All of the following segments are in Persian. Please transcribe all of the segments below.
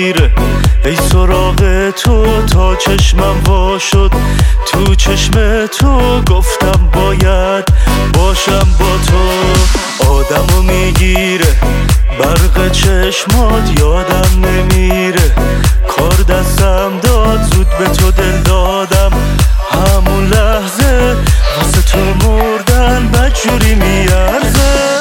میگیره. ای سراغ تو تا چشمم وا شد، تو چشم تو گفتم باید باشم با تو. آدمو میگیره برق چشمات، یادم نمیره کار دستم داد، زود به تو دل دادم همون لحظه، واسه تو مردن بدجوری میارزه.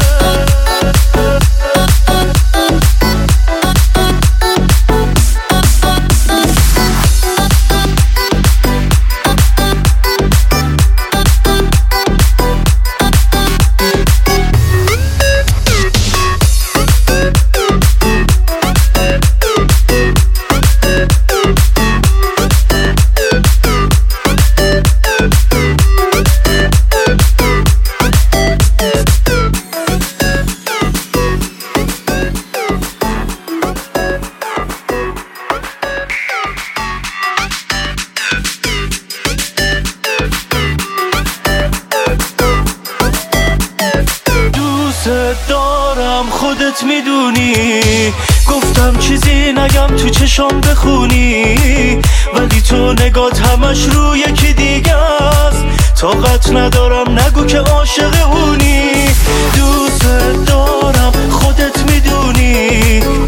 دارم خودت میدونی، گفتم چیزی نگم تو چشم بخونی، ولی تو نگات همش رو یکی دیگه است. طاقت ندارم نگو که عاشق اونی. دوست دارم خودت میدونی،